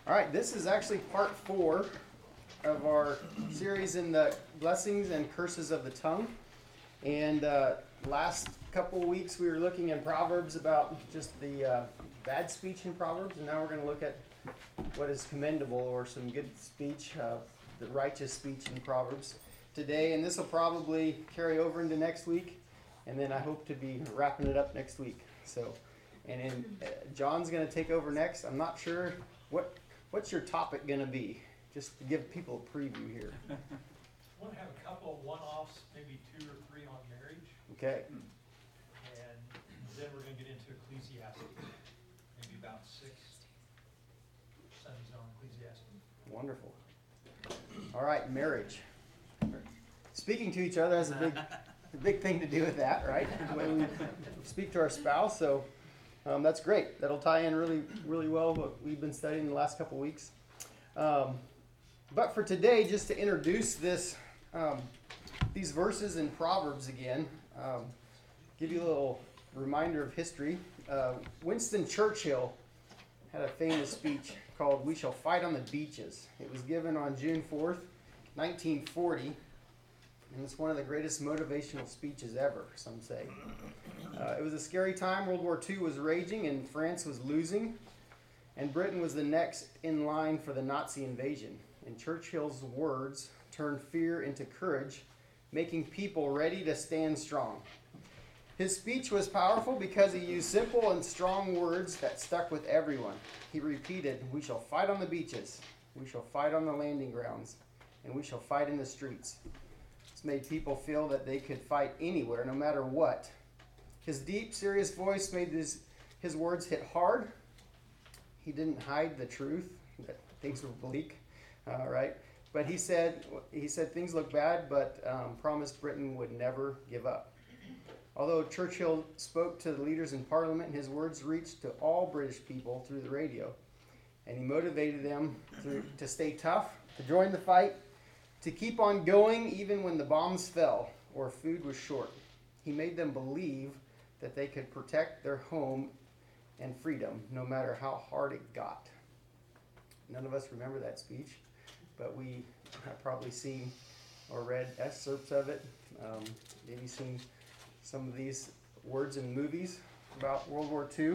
All right, this is actually part 4 of our series in the blessings and curses of the tongue. And last couple weeks we were looking in Proverbs about just the bad speech in Proverbs, and now we're going to look at what is commendable or some good speech, the righteous speech in Proverbs today. And this will probably carry over into next week, and then I hope to be wrapping it up next week. So, and then John's going to take over next. I'm not sure what's your topic going to be, just to give people a preview here. I want to have a couple of one-offs, maybe 2 or 3 on marriage. Okay. And then we're going to get into Ecclesiastes, maybe about 6 Sundays on Ecclesiastes. Wonderful. All right, marriage. Speaking to each other has a big thing to do with that, right? The way we speak to our spouse. So that's great. That'll tie in really well what we've been studying the last couple weeks. But for today, just to introduce these verses in Proverbs again, give you a little reminder of history. Winston Churchill had a famous speech called "We Shall Fight on the Beaches." It was given on June 4th, 1940, and it's one of the greatest motivational speeches ever, some say. It was a scary time. World War II was raging, and France was losing, and Britain was the next in line for the Nazi invasion. And Churchill's words turned fear into courage, making people ready to stand strong. His speech was powerful because he used simple and strong words that stuck with everyone. He repeated, "We shall fight on the beaches, we shall fight on the landing grounds, and we shall fight in the streets." This made people feel that they could fight anywhere, no matter what. His deep, serious voice made his words hit hard. He didn't hide the truth, that things were bleak, right? But he said things look bad, but promised Britain would never give up. Although Churchill spoke to the leaders in Parliament, his words reached to all British people through the radio. And he motivated them to stay tough, to join the fight, to keep on going even when the bombs fell or food was short. He made them believe that they could protect their home and freedom no matter how hard it got. None of us remember that speech, but we have probably seen or read excerpts of it, maybe seen some of these words in movies about World War II.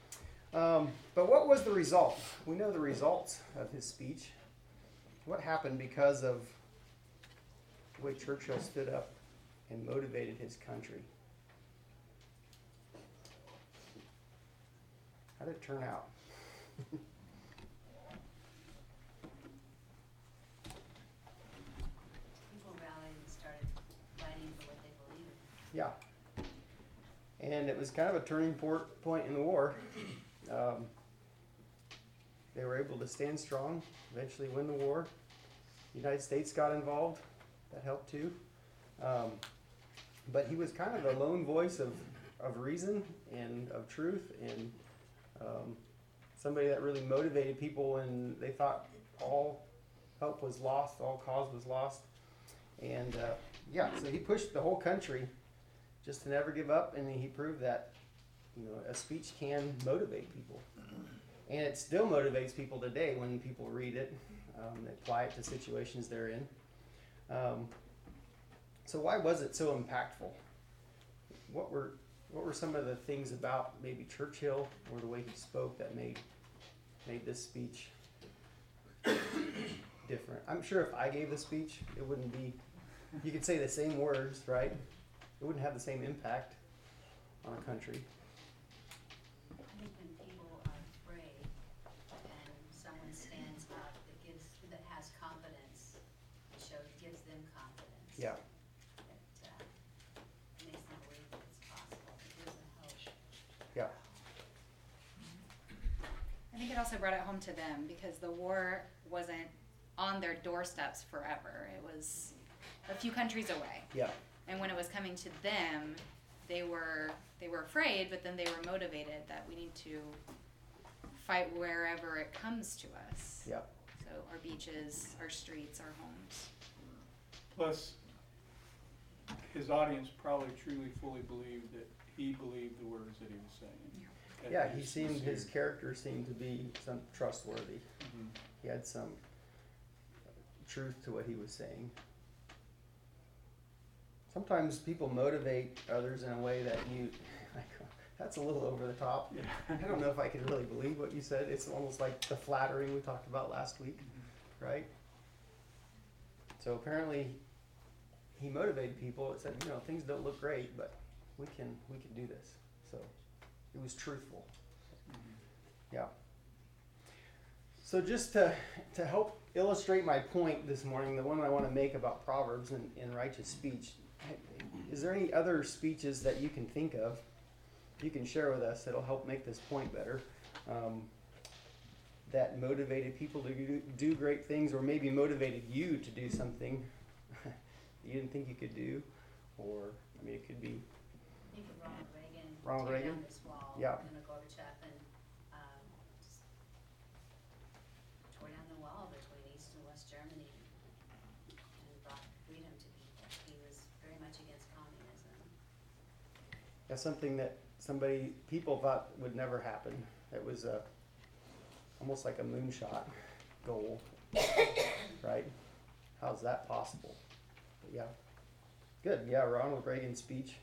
But what was the result? We know the results of his speech. What happened because of the way Churchill stood up and motivated his country? How did it turn out? People rallied and started fighting for what they believe in. Yeah. And it was kind of a turning point in the war. They were able to stand strong, eventually win the war. The United States got involved. That helped too. But he was kind of the lone voice of reason and of truth, and somebody that really motivated people when they thought all hope was lost, all cause was lost. And so he pushed the whole country just to never give up, and he proved that a speech can motivate people. And it still motivates people today when people read it. They apply it to situations they're in. So why was it so impactful? What were some of the things about maybe Churchill or the way he spoke that made this speech different? I'm sure if I gave the speech, it wouldn't be, you could say the same words, right? It wouldn't have the same impact on a country. I think when people are afraid and someone stands up that has confidence, gives them confidence. Yeah. It makes them believe that it's possible. It gives them hope. Yeah. I think it also brought it home to them because the war wasn't on their doorsteps forever. It was a few countries away. Yeah. And when it was coming to them, they were afraid, but then they were motivated that we need to fight wherever it comes to us. Yeah. So our beaches, our streets, our homes. Plus, his audience probably truly fully believed that he believed the words that he was saying. Yeah, his character seemed to be trustworthy. He had some truth to what he was saying. Sometimes people motivate others in a way that you, like, that's a little over the top. Yeah. I don't know if I could really believe what you said. It's almost like the flattering we talked about last week, right? So apparently he motivated people. It said, you know, things don't look great, but we can do this. So it was truthful. Yeah. So just to help illustrate my point this morning, the one I want to make about Proverbs and righteous speech, is there any other speeches that you can think of you can share with us that'll help make this point better, that motivated people to do great things, or maybe motivated you to do something you didn't think you could do? Or, I mean, it could be Think of Ronald Reagan. Ronald tear Reagan? down this wall. Yeah. And then Gorbachev and, just tore down the wall between East and West Germany and brought freedom to people. He was very much against communism. that's something that people thought would never happen. It was almost like a moonshot goal, right? How's that possible? But yeah, good. Yeah, Ronald Reagan's speech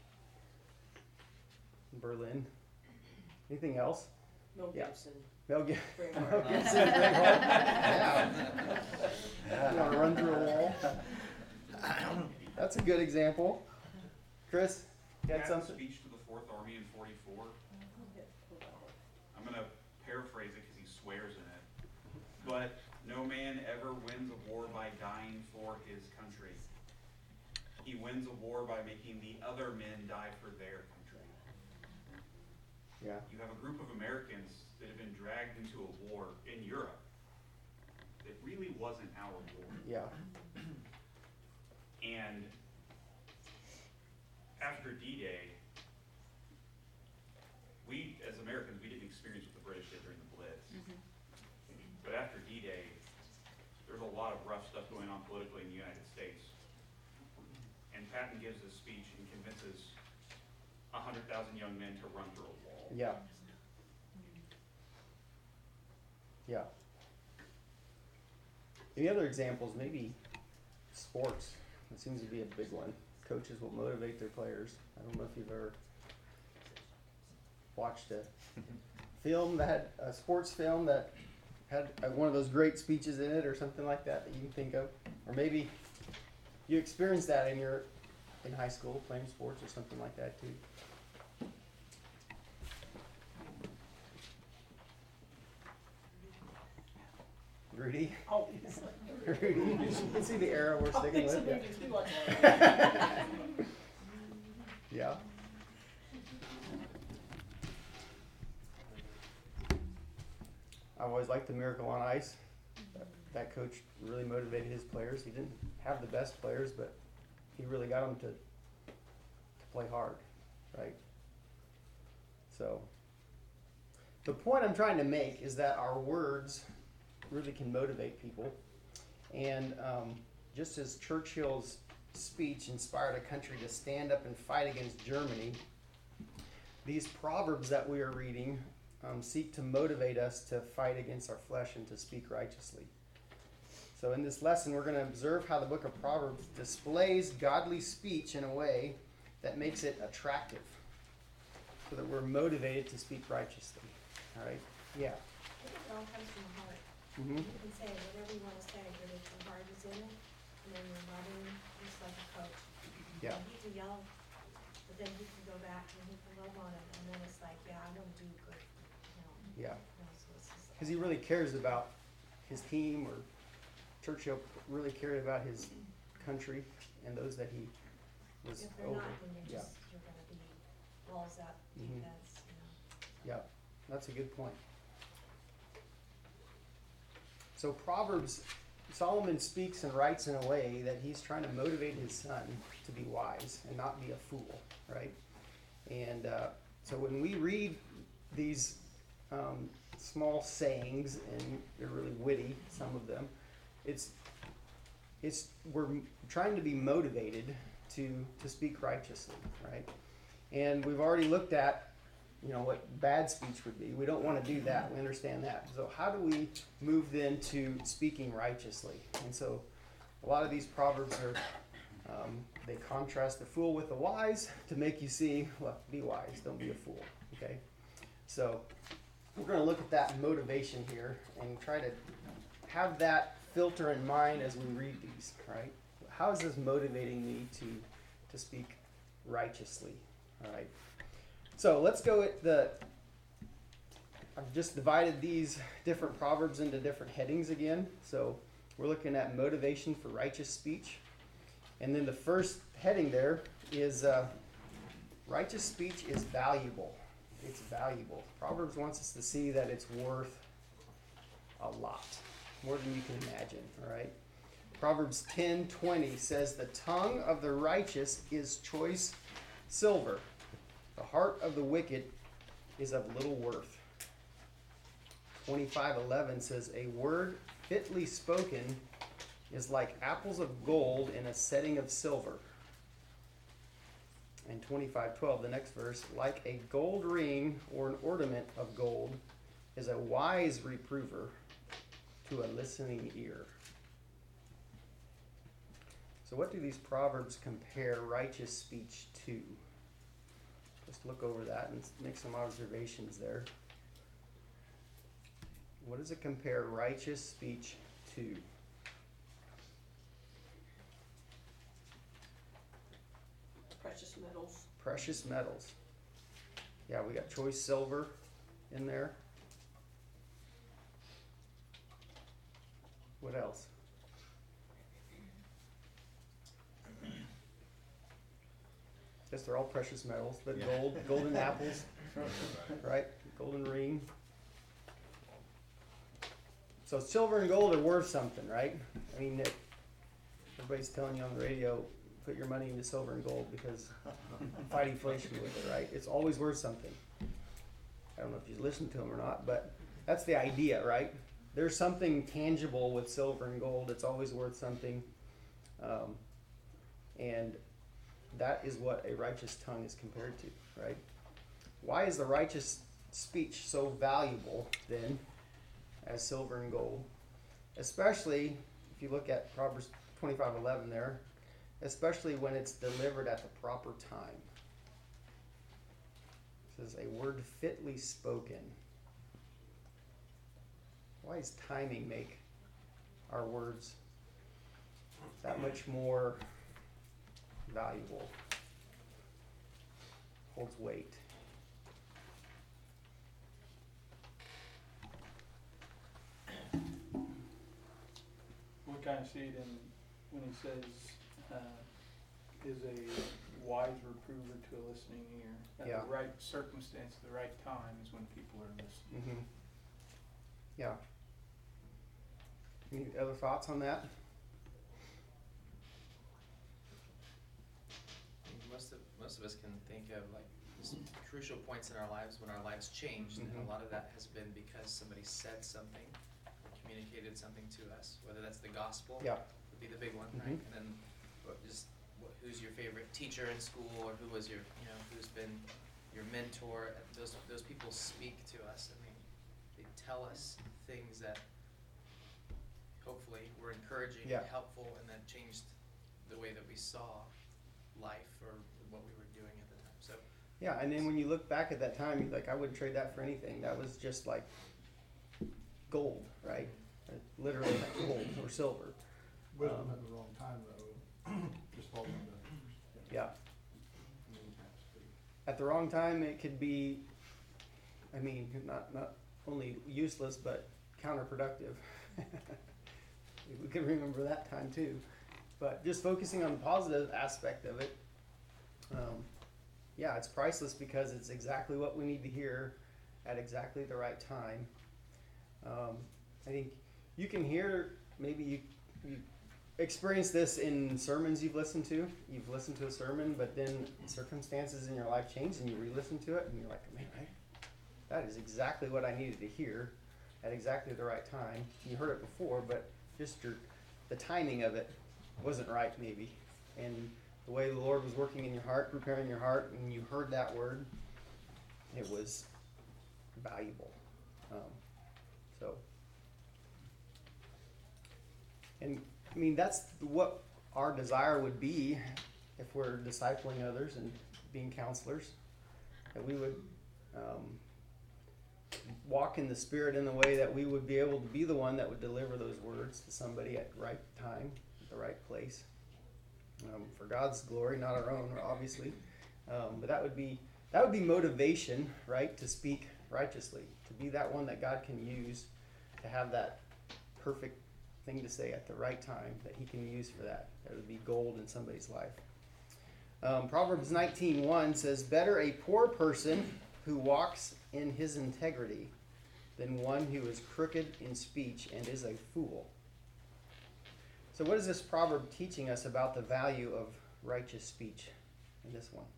in Berlin. Anything else? Mel Yeah. Gibson. Mel Gibson. Braveheart. Mel Gibson, Braveheart. Yeah. You want to run through a wall? That's a good example. Chris, you had Patton's something? speech to the Fourth Army in '44. I'm going to paraphrase it because he swears in it. But no man ever wins a war by dying for his country. He wins a war by making the other men die for their country. Yeah. You have a group of Americans that have been dragged into a war in Europe that really wasn't our war. Yeah. And after D-Day, we, as Americans, we didn't experience what the British did during the Blitz. But after D-Day, there's a lot of rough stuff going on politically in the United States. And Patton gives this speech and convinces 100,000 young men to run through a wall. Yeah. Yeah. Any other examples? Maybe sports. It seems to be a big one. Coaches will motivate their players. I don't know if you've ever watched a film that had a sports film that had one of those great speeches in it, or something like that you can think of, or maybe you experienced that in high school playing sports or something like that too. Rudy? Obviously. Rudy, you can see the arrow we're sticking with. Obviously, maybe too much. Yeah. I've always liked the Miracle on Ice. That coach really motivated his players. He didn't have the best players, but he really got them to play hard, right? So, the point I'm trying to make is that our words really can motivate people. And just as Churchill's speech inspired a country to stand up and fight against Germany, these proverbs that we are reading seek to motivate us to fight against our flesh and to speak righteously. So in this lesson, we're going to observe how the book of Proverbs displays godly speech in a way that makes it attractive, so that we're motivated to speak righteously. All right? Yeah. I think it all comes from the heart. Mm-hmm. You can say whatever you want to say, but if your heart is in it, and then you're loving, just like a coach. Yeah. And he can yell, but then he can go back and he can love on it, and then it's like, yeah, I want to do good. Yeah. So it's just Because he really cares about his team, or Churchill really cared about his country and those that he was if they're over. not, then Yeah. you're gonna be walls up, Mhm. defense, Yeah, that's a good point. So Proverbs, Solomon speaks and writes in a way that he's trying to motivate his son to be wise and not be a fool, right? And so when we read these small sayings, and they're really witty, some of them, we're trying to be motivated to speak righteously, right? And we've already looked at what bad speech would be. We don't want to do that. We understand that. So how do we move then to speaking righteously? And so a lot of these proverbs are, they contrast the fool with the wise to make you see, well, be wise, don't be a fool. Okay? So we're going to look at that motivation here and try to have that filter in mind as we read these, right? How is this motivating me to speak righteously? All right. So let's go at I've just divided these different proverbs into different headings again. So we're looking at motivation for righteous speech. And then the first heading there is righteous speech is valuable. It's valuable. Proverbs wants us to see that it's worth a lot, more than you can imagine, all right? Proverbs 10:20 says, "The tongue of the righteous is choice silver. The heart of the wicked is of little worth." 25:11 says, "A word fitly spoken is like apples of gold in a setting of silver." And 25:12, the next verse, "Like a gold ring or an ornament of gold is a wise reprover to a listening ear." So what do these proverbs compare righteous speech to? Let's look over that and make some observations there. What does it compare righteous speech to? Precious metals. Precious metals. Yeah, we got choice silver in there. What else? Guess they're all precious metals, but Yeah. golden apples, right? Golden ring. So silver and gold are worth something, right? I mean, everybody's telling you on the radio, put your money into silver and gold because fight inflation with it, right? It's always worth something. I don't know if you listen to them or not, but that's the idea, right? There's something tangible with silver and gold. It's always worth something. And that is what a righteous tongue is compared to, right? Why is the righteous speech so valuable then as silver and gold? Especially if you look at Proverbs 25:11 there, especially when it's delivered at the proper time. It says, "A word fitly spoken." Why does timing make our words that much more valuable? Holds weight. We kind of see it in when he says, "Is a wise reprover to a listening ear." At Yeah. the right circumstance, the right time is when people are listening. Mm-hmm. Yeah. Any other thoughts on that? Most of us can think of like some crucial points in our lives when our lives changed, and Mhm. a lot of that has been because somebody said something, or communicated something to us. Whether that's the gospel, Yeah. would be the big one, Mhm. right? And then who's your favorite teacher in school, or who was your, who's been your mentor? And those people speak to us, and they tell us things that hopefully were encouraging Yeah. and helpful, and that changed the way that we saw life or what we were doing at the time. So Yeah, and then when you look back at that time, you're like, I wouldn't trade that for anything. That was just like gold, right? Literally like gold or silver. Wisdom at the wrong time, though, just falling into. Yeah. At the wrong time, it could be, I mean, not only useless, but counterproductive. We could remember that time too. But just focusing on the positive aspect of it, yeah, it's priceless because it's exactly what we need to hear at exactly the right time. I think you can hear, maybe you experience this in sermons you've listened to. You've listened to a sermon, but then circumstances in your life change and you re-listen to it and you're like, man, that is exactly what I needed to hear at exactly the right time. You heard it before, but just the timing of it wasn't right maybe. And the way the Lord was working in your heart, preparing your heart, and you heard that word, it was valuable. So, and I mean, that's what our desire would be if we're discipling others and being counselors, that we would walk in the Spirit in the way that we would be able to be the one that would deliver those words to somebody at the right time, at the right place, for God's glory, not our own, obviously. But that would be motivation, right, to speak righteously, to be that one that God can use to have that perfect thing to say at the right time that He can use for that. That would be gold in somebody's life. Proverbs 19:1 says, "Better a poor person who walks in his integrity than one who is crooked in speech and is a fool." So what is this proverb teaching us about the value of righteous speech in this one?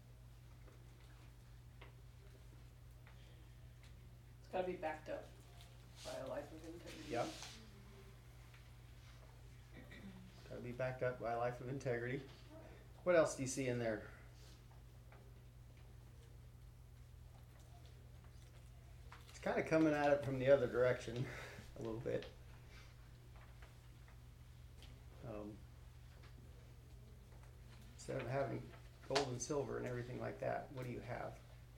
It's gotta be backed up by a life of integrity. Yep. Got to be backed up by a life of integrity. What else do you see in there? It's kind of coming at it from the other direction a little bit. Instead of having gold and silver and everything like that, what do you have?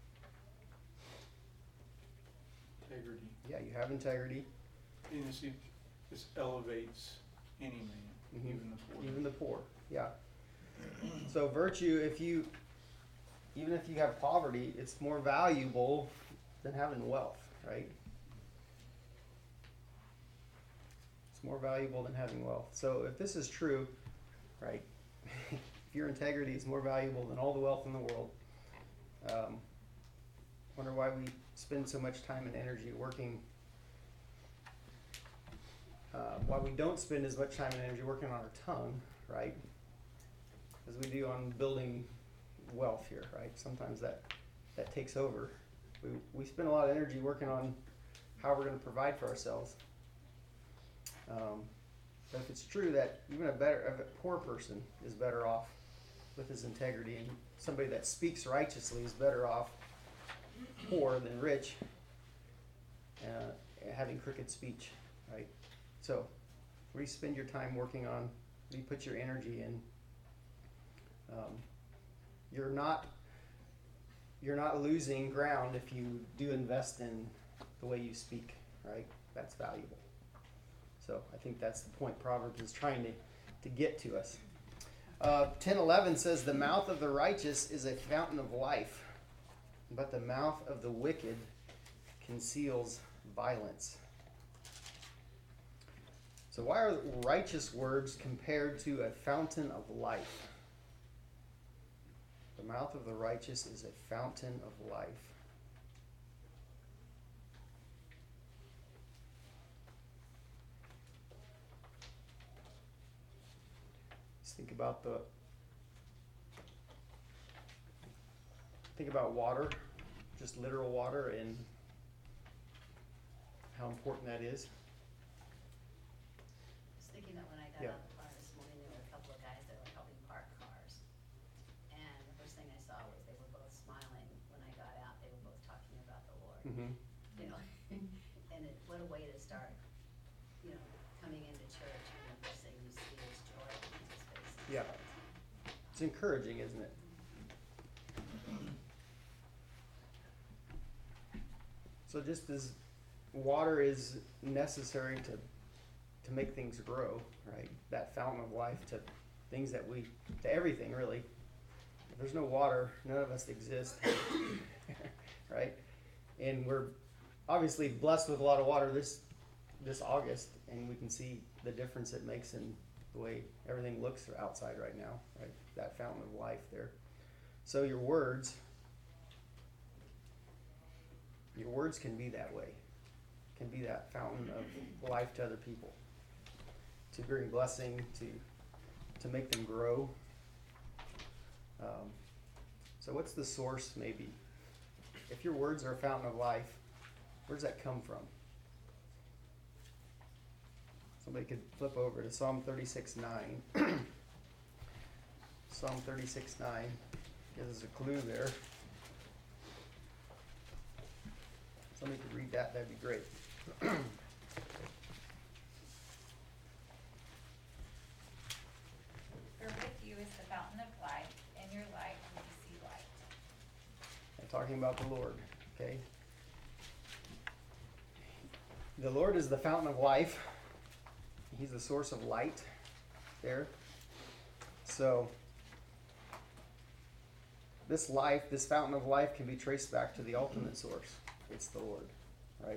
Integrity. Yeah, you have integrity. And you see, this elevates any man, Mhm. even the poor. Even the poor, yeah. So virtue, even if you have poverty, it's more valuable than having wealth, right? It's more valuable than having wealth. So if this is true, right, if your integrity is more valuable than all the wealth in the world, wonder why we spend so much time and energy working, why we don't spend as much time and energy working on our tongue, right, as we do on building wealth here, right? Sometimes that takes over. We spend a lot of energy working on how we're going to provide for ourselves. But if it's true that even a poor person is better off with his integrity, and somebody that speaks righteously is better off poor than rich, having crooked speech, right? So, what do you spend your time working on? What do you put your energy in? You're not losing ground if you do invest in the way you speak, right? That's valuable. So I think that's the point Proverbs is trying to get to us. 10:11 says, "The mouth of the righteous is a fountain of life, but the mouth of the wicked conceals violence." So why are righteous words compared to a fountain of life? The mouth of the righteous is a fountain of life. Just think about water, just literal water, and how important that is. I was thinking that when I got Yeah. out of the car this morning, there were a couple of guys that were helping park cars. And the first thing I saw was they were both smiling when I got out. They were both talking about the Lord. Mm-hmm. You know, and what a way to start, coming into church, and the first thing you see is joy on people's faces. Yeah. It's encouraging, isn't it? So just as water is necessary to make things grow, right? That fountain of life to things to everything, really. If there's no water, none of us exist, right? And we're obviously blessed with a lot of water this August, and we can see the difference it makes in the way everything looks outside right now, right? That fountain of life there. So your words can be that way, can be that fountain of life to other people, to bring blessing, to make them grow. So what's the source, maybe? If your words are a fountain of life, where does that come from? Somebody could flip over to Psalm 36:9. Psalm 36:9 gives us a clue there. somebody could read that, that'd be great. For with you is the fountain of life, in your light we see light. I'm talking about the Lord, okay? The Lord is the fountain of life. He's the source of light there. So, this life, this fountain of life can be traced back to the ultimate source. It's the Lord, right?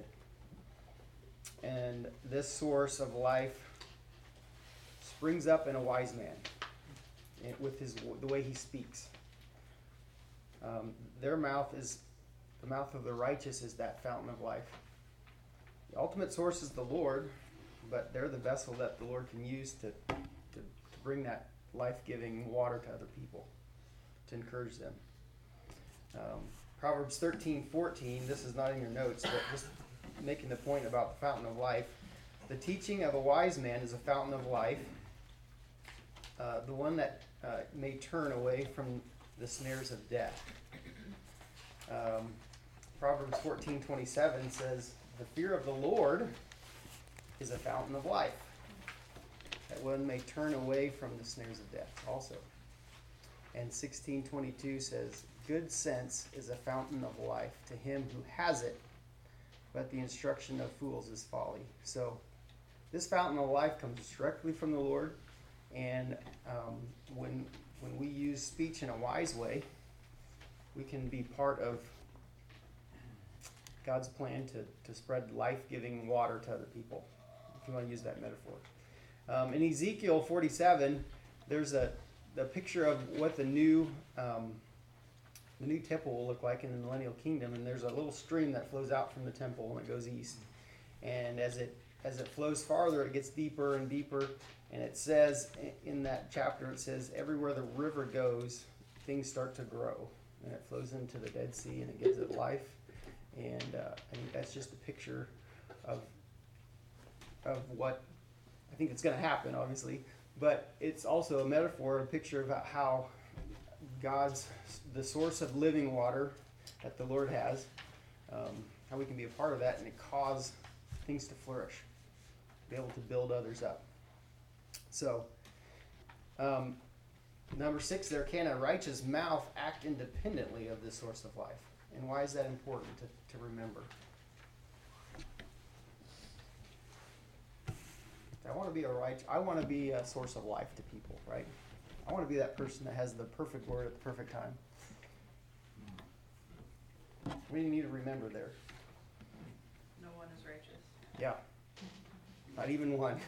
And this source of life springs up in a wise man with the way he speaks. Their mouth is, the mouth of the righteous is that fountain of life. The ultimate source is the Lord, but they're the vessel that the Lord can use to bring that life-giving water to other people, to encourage them. Proverbs 13:14, this is not in your notes, but just making the point about the fountain of life. The teaching of a wise man is a fountain of life, the one that may turn away from the snares of death. Proverbs 14:27 says, the fear of the Lord is a fountain of life, that one may turn away from the snares of death also. And 16:22 says, good sense is a fountain of life to him who has it, but the instruction of fools is folly. So this fountain of life comes directly from the Lord, and when we use speech in a wise way, we can be part of God's plan to spread life-giving water to other people, if you want to use that metaphor. In Ezekiel 47, there's the picture of what the new temple will look like in the millennial kingdom, and there's a little stream that flows out from the temple and it goes east. And as it flows farther, it gets deeper and deeper, and it says in that chapter, it says everywhere the river goes, things start to grow, and it flows into the Dead Sea and it gives it life. And I think that's just a picture of what I think it's going to happen, obviously, but it's also a metaphor, a picture about how the source of living water that the Lord has, how we can be a part of that and it cause things to flourish, be able to build others up. So, number 6 there, can a righteous mouth act independently of this source of life? And why is that important to remember? I want to be a source of life to people, right? I want to be that person that has the perfect word at the perfect time. What do you need to remember there? No one is righteous. Yeah. Not even one.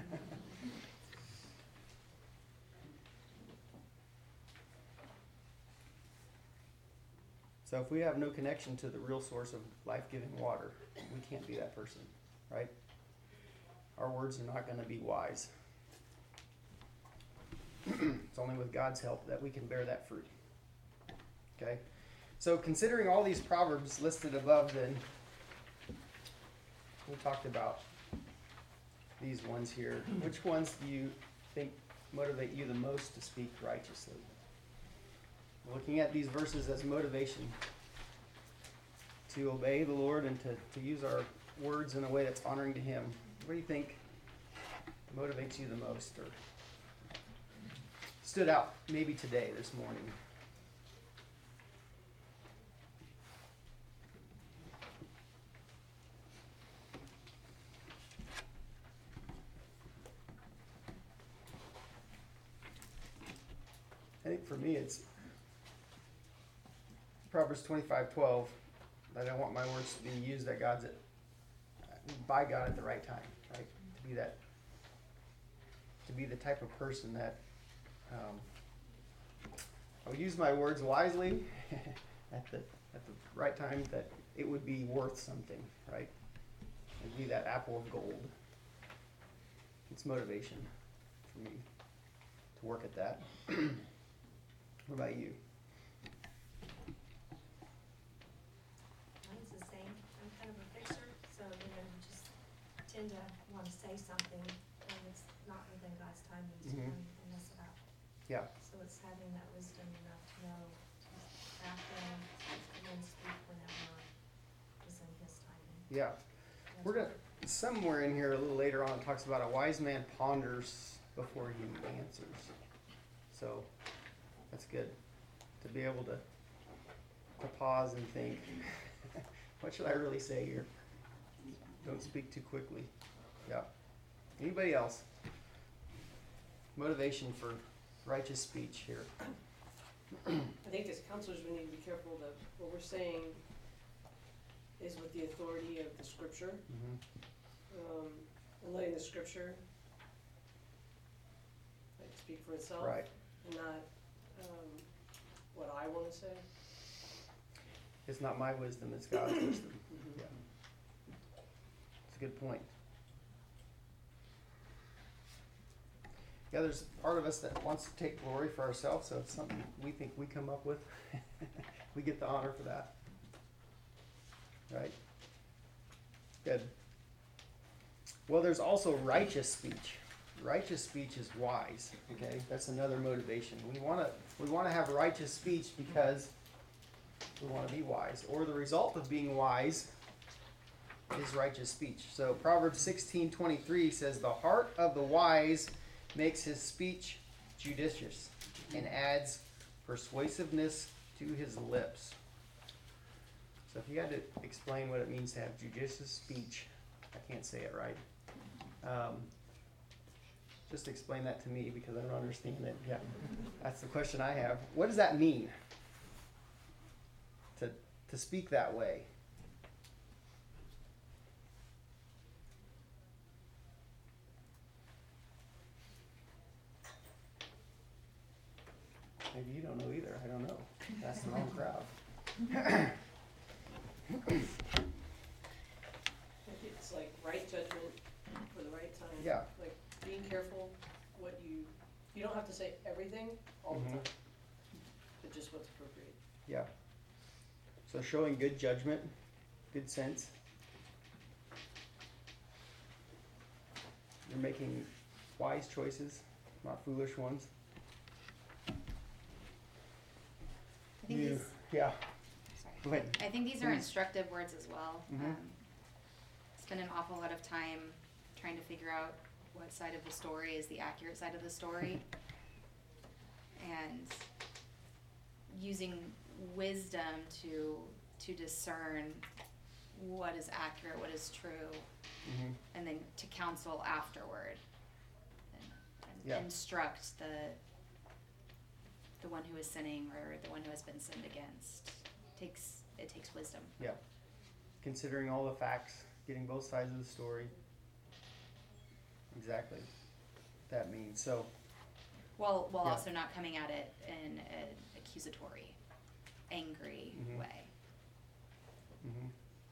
So if we have no connection to the real source of life-giving water, we can't be that person, right? Our words are not going to be wise. It's only with God's help that we can bear that fruit. Okay? So considering all these proverbs listed above, then we talked about these ones here. Which ones do you think motivate you the most to speak righteously? Looking at these verses as motivation to obey the Lord and to use our words in a way that's honoring to Him. What do you think motivates you the most, or stood out maybe today, this morning? I think for me it's Proverbs 25:12, that I want my words to be used by God at the right time, right? To be the type of person that I would use my words wisely at the right time, that it would be worth something, right? It'd be that apple of gold. It's motivation for me to work at that. What about you? Mine's the same. I'm kind of a fixer, so, you just tend to want to say something when it's not within God's timing Mhm. and mess it up. Yeah. So it's having that wisdom enough to know to back down and then speak whenever it's in His timing. Yeah. We're gonna, somewhere in here a little later on, it talks about a wise man ponders before he answers. So, that's good, to be able to pause and think, what should I really say here? Don't speak too quickly. Yeah. Anybody else? Motivation for righteous speech here. I think as counselors, we need to be careful that what we're saying is with the authority of the scripture, and letting the scripture like speak for itself, Right. and not what I want to say. It's not my wisdom, it's God's wisdom. Yeah. It's a good point. Yeah, there's part of us that wants to take glory for ourselves, so it's something we think we come up with. We get the honor for that. Right? Good. Well, there's also righteous speech. Righteous speech is wise. Okay, that's another motivation. We want to have righteous speech because we want to be wise, or the result of being wise is righteous speech. So Proverbs 16:23 says, "The heart of the wise makes his speech judicious, and adds persuasiveness to his lips." So if you had to explain what it means to have judicious speech, I can't say it right. Just explain that to me because I don't understand it. Yeah, that's the question I have. What does that mean? To speak that way? Maybe you don't know either. I don't know. That's the wrong crowd. I think it's like right judgment for the right time. Yeah. Like being careful what you don't have to say everything all the time, but just what's appropriate. Yeah. So showing good judgment, good sense. You're making wise choices, not foolish ones. I think You, these, yeah. sorry. Go ahead. I think these are Please. instructive words as well. Mhm. Spend an awful lot of time trying to figure out what side of the story is the accurate side of the story, and using wisdom to discern what is accurate, what is true, and then to counsel afterward and Yeah. instruct the one who is sinning or the one who has been sinned against. It takes wisdom. Yeah. Considering all the facts, getting both sides of the story. Exactly. That means so. While Yeah. also not coming at it in an accusatory, angry way. Mm-hmm.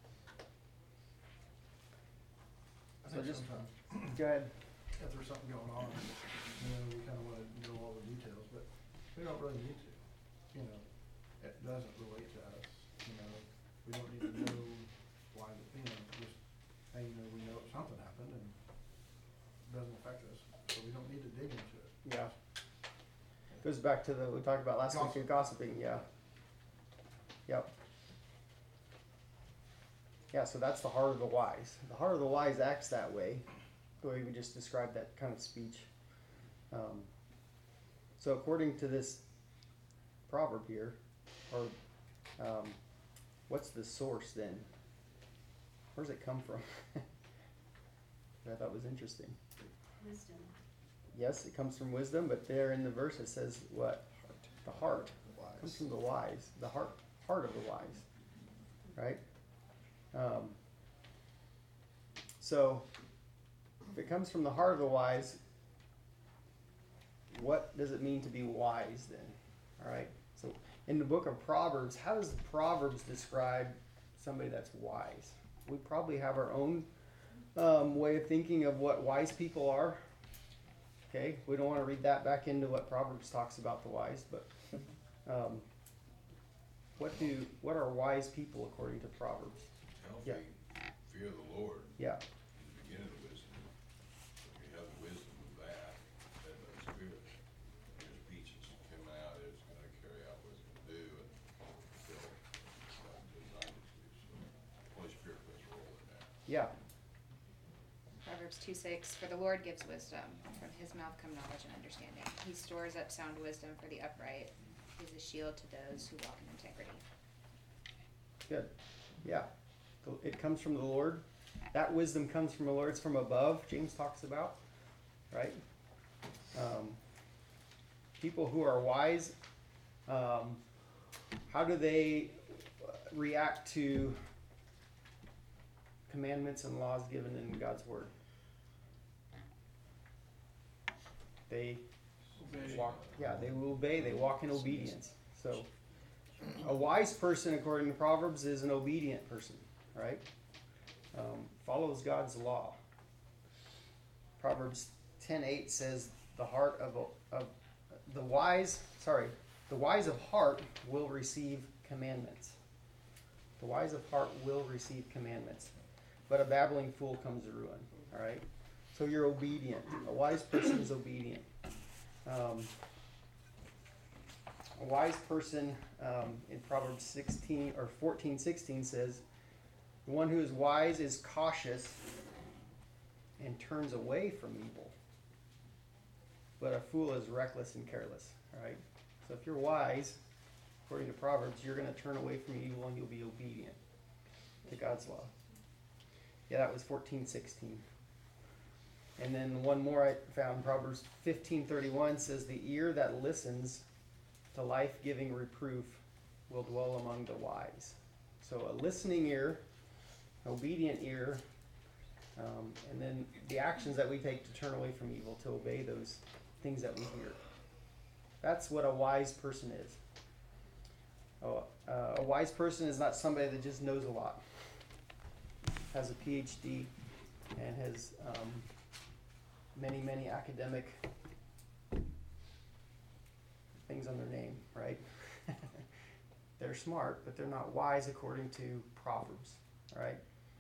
I So think just sometimes, go ahead. if there's something going on, we kind of want to know all the details, but we don't really need to. It doesn't relate to us. We don't need to know why, just, hey, we know something happened and it doesn't affect us, so we don't need to dig into it. Yeah. Goes back to we talked about last week of gossiping. Yeah. Yep. Yeah, so that's the heart of the wise. The heart of the wise acts that way, the way we just described that kind of speech. So according to this proverb here, or what's the source then? Where does it come from? I thought was interesting. Wisdom. Yes, it comes from wisdom, but there in the verse it says what? The heart. It comes from the wise. The heart of the wise. Right? So, if it comes from the heart of the wise, what does it mean to be wise then? Alright? So, in the book of Proverbs, how does the Proverbs describe somebody that's wise? We probably have our own way of thinking of what wise people are. Okay, we don't want to read that back into what Proverbs talks about the wise, but what are wise people according to Proverbs? Healthy fear of the Lord Yeah, is the beginning of wisdom. If you have the wisdom of that, led by the Spirit, your speech is coming out, it's going to carry out what it's going to do and fulfill what it's designed it to. So, the Holy Spirit plays a role in that. Yeah. Proverbs 2:6, for the Lord gives wisdom, from his mouth come knowledge and understanding. He stores up sound wisdom for the upright. He is a shield to those who walk in integrity. Good. Yeah. It comes from the Lord. That wisdom comes from the Lord. It's from above, James talks about, right? People who are wise, how do they react to commandments and laws given in God's word? They walk, they will obey, they walk in obedience. So a wise person, according to Proverbs, is an obedient person, right? Follows God's law. Proverbs 10:8 says the heart of the wise of heart will receive commandments. The wise of heart will receive commandments, but a babbling fool comes to ruin. All right, so you're obedient. A wise person is obedient. A wise person in Proverbs 14:16 says, "The one who is wise is cautious and turns away from evil, but a fool is reckless and careless." All right, so if you're wise, according to Proverbs, you're going to turn away from evil and you'll be obedient to God's law. Yeah, that was 14:16. And then one more I found, Proverbs 15:31 says, "The ear that listens to life-giving reproof will dwell among the wise." So a listening ear, obedient ear, and then the actions that we take to turn away from evil, to obey those things that we hear. That's what a wise person is. A wise person is not somebody that just knows a lot, has a PhD, and has many academic things on their name, right? They're smart, but they're not wise according to Proverbs, right?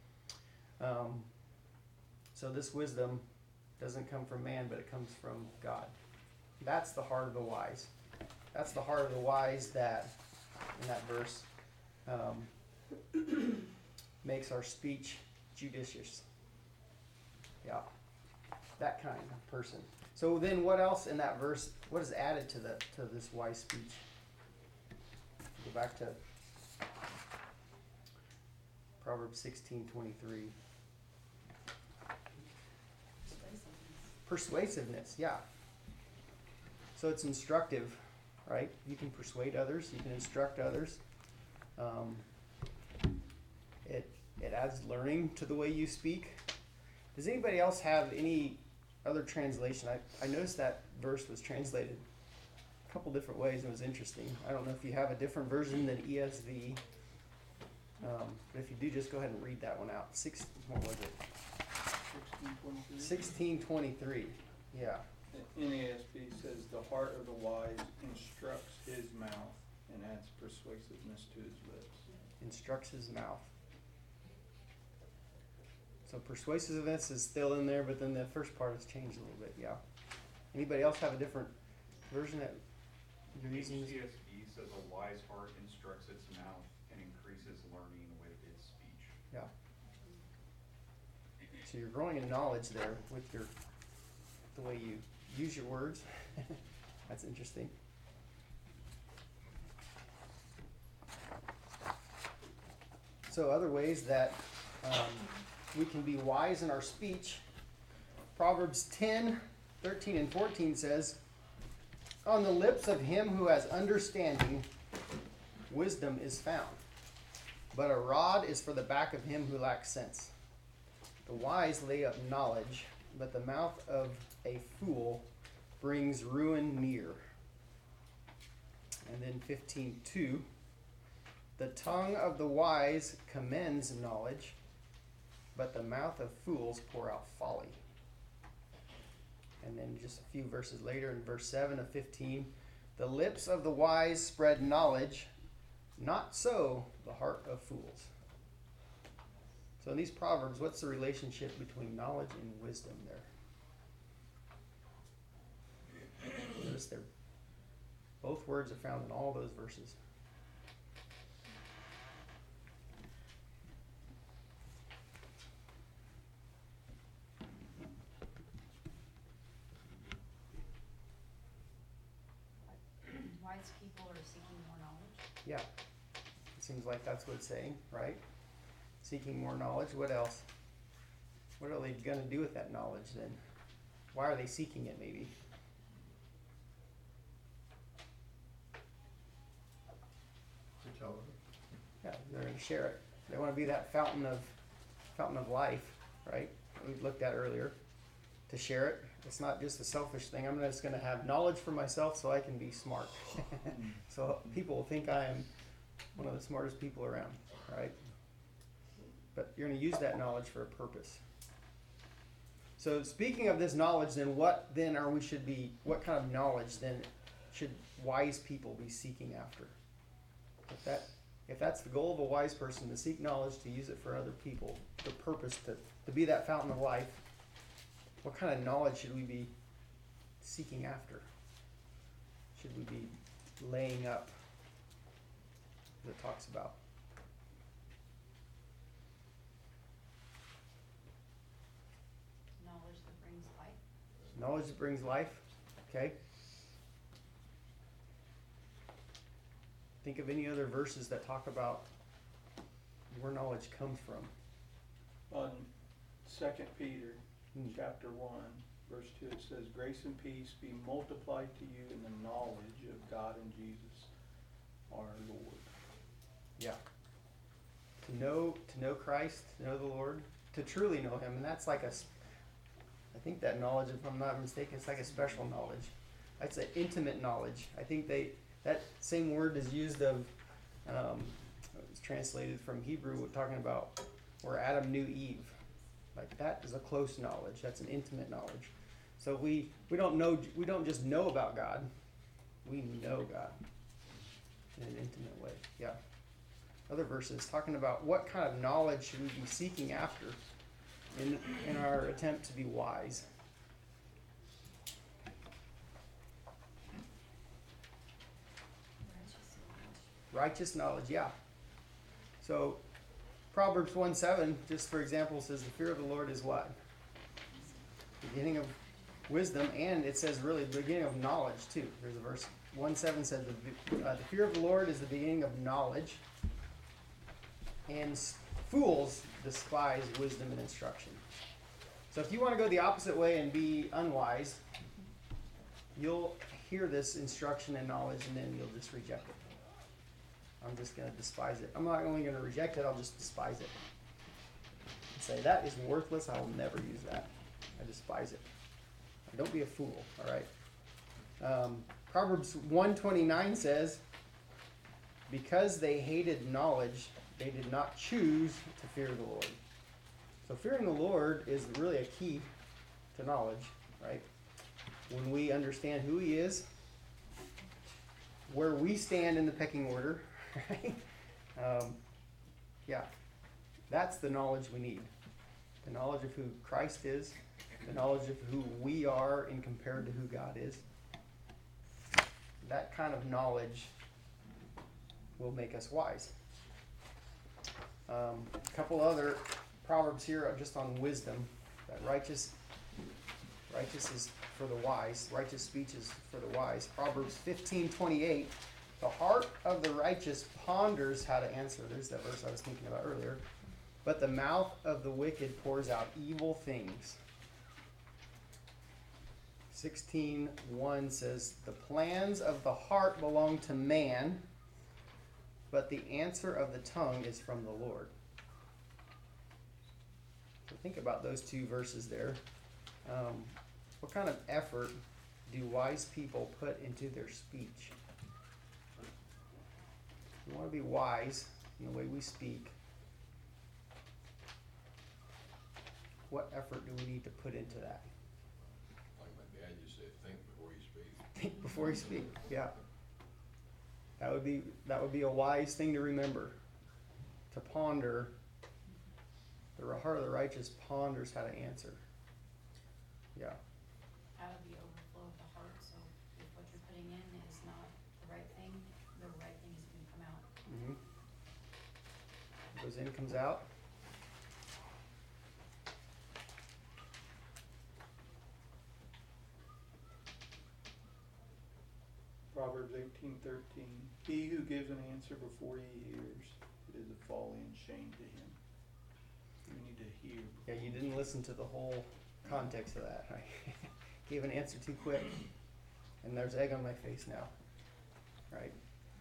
So this wisdom doesn't come from man, but it comes from God. That's the heart of the wise. That's the heart of the wise that, in that verse, makes our speech judicious. Yeah, that kind of person. So then what else in that verse, what is added to this wise speech? Go back to Proverbs 16:23. Persuasiveness, yeah. So it's instructive, right? You can persuade others, you can instruct others. It adds learning to the way you speak. Does anybody else have any other translation? I noticed that verse was translated a couple different ways and it was interesting. I don't know if you have a different version than ESV. But if you do, just go ahead and read that one out. What was it? 16:23. Yeah. NASB says, "The heart of the wise instructs his mouth and adds persuasiveness to his lips." Instructs his mouth. So persuasiveness is still in there, but then the first part has changed a little bit. Yeah. Anybody else have a different version that you're using? HCSB says, "A wise heart instructs its mouth and increases learning with its speech." Yeah. So you're growing in knowledge there with the way you use your words. That's interesting. So other ways that we can be wise in our speech. Proverbs 10:13 and 14 says, "On the lips of him who has understanding, wisdom is found, but a rod is for the back of him who lacks sense. The wise lay up knowledge, but the mouth of a fool brings ruin near." And then 15:2, "The tongue of the wise commends knowledge, but the mouth of fools pour out folly." And then just a few verses later in verse 7 of 15, "The lips of the wise spread knowledge, not so the heart of fools." So in these proverbs, what's the relationship between knowledge and wisdom there? Notice both words are found in all those verses. people are seeking more knowledge. Yeah. It seems like that's what it's saying, right? Seeking more knowledge. What else? What are they going to do with that knowledge then? Why are they seeking it maybe? To tell them. Yeah, they're going to share it. They want to be that fountain of life, right? We looked at earlier. To share it. It's not just a selfish thing. I'm just going to have knowledge for myself so I can be smart. So people will think I am one of the smartest people around, right? But you're going to use that knowledge for a purpose. So speaking of this knowledge, then what kind of knowledge then should wise people be seeking after? If that's the goal of a wise person, to seek knowledge, to use it for other people, the purpose to be that fountain of life, what kind of knowledge should we be seeking after? Should we be laying up that it talks about? Knowledge that brings life. Knowledge that brings life. Okay. Think of any other verses that talk about where knowledge comes from. On 2 Peter chapter 1, verse 2, it says, "Grace and peace be multiplied to you in the knowledge of God and Jesus our Lord." Yeah. To know Christ, to know the Lord, to truly know Him, and that's like I think that knowledge, if I'm not mistaken, it's like a special knowledge. That's an intimate knowledge. I think that same word is used of, it's translated from Hebrew, talking about where Adam knew Eve. Like that is a close knowledge. That's an intimate knowledge. So we don't just know about God. We know God in an intimate way. Yeah. Other verses talking about what kind of knowledge should we be seeking after in our attempt to be wise. Righteous knowledge, yeah. So Proverbs 1:7, just for example, says the fear of the Lord is what? Beginning of wisdom, and it says really the beginning of knowledge too. There's a verse 1:7 says the fear of the Lord is the beginning of knowledge, and fools despise wisdom and instruction. So if you want to go the opposite way and be unwise, you'll hear this instruction and knowledge, and then you'll just reject it. I'm just going to despise it. I'm not only going to reject it, I'll just despise it. And say, that is worthless, I will never use that. I despise it. Don't be a fool, all right? Proverbs 1:29 says, because they hated knowledge, they did not choose to fear the Lord. So fearing the Lord is really a key to knowledge, right? When we understand who He is, where we stand in the pecking order, right? Yeah, that's the knowledge we need. The knowledge of who Christ is, the knowledge of who we are in compared to who God is. That kind of knowledge will make us wise. A couple other proverbs here just on wisdom. That righteous is for the wise. Righteous speech is for the wise. Proverbs 15:28. The heart of the righteous ponders how to answer. There's that verse I was thinking about earlier. But the mouth of the wicked pours out evil things. 16:1 says, the plans of the heart belong to man, but the answer of the tongue is from the Lord. So think about those two verses there. What kind of effort do wise people put into their speech? We want to be wise in the way we speak. What effort do we need to put into that? Like my dad used to say, think before you speak. Think before you speak, yeah. That would be a wise thing to remember. To ponder. The heart of the righteous ponders how to answer. Yeah. Out of the overflow of the heart, so if what you're putting in is not the right thing is going to come out. Mm-hmm. Goes in, comes out. Proverbs 18:13. He who gives an answer before he hears, it is a folly and shame to him. You need to hear. Yeah, you didn't listen to the whole context of that. I gave an answer too quick, and there's egg on my face now. Right?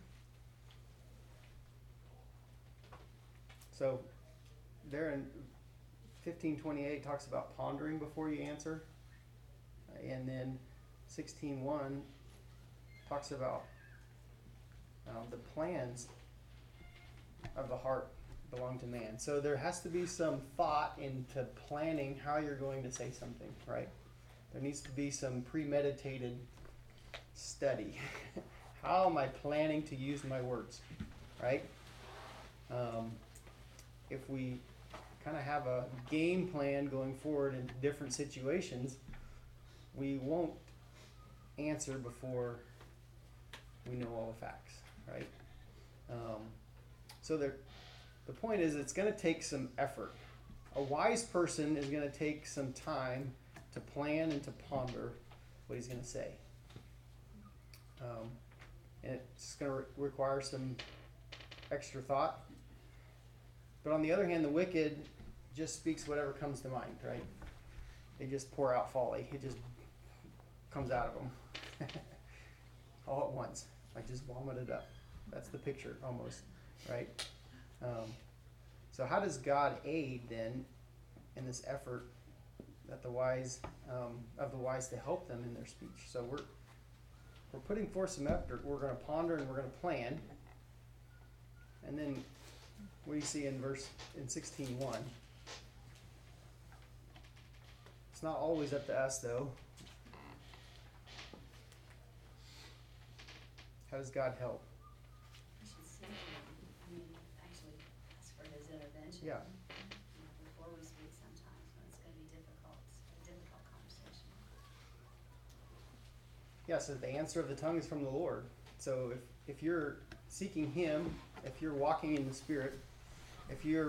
So, there in 15:28 talks about pondering before you answer, and then 16:1 talks about the plans of the heart belong to man. So there has to be some thought into planning how you're going to say something, right? There needs to be some premeditated study. How am I planning to use my words, right? If we kind of have a game plan going forward in different situations, we won't answer before we know all the facts, right? So the point is, it's going to take some effort. A wise person is going to take some time to plan and to ponder what he's going to say. And it's going to require some extra thought. But on the other hand, the wicked just speaks whatever comes to mind, right? They just pour out folly. It just comes out of them all at once, like just vomit it up. That's the picture almost, right? So how does God aid then in this effort that the wise to help them in their speech? So we're putting forth some effort. We're going to ponder and we're going to plan. And then what do you see in 16:1? It's not always up to us, though. How does God help? We should simply, actually ask for his intervention. Yeah. Before we speak sometimes, when it's gonna be a difficult conversation. Yeah, so the answer of the tongue is from the Lord. So if you're seeking him, if you're walking in the Spirit, if you're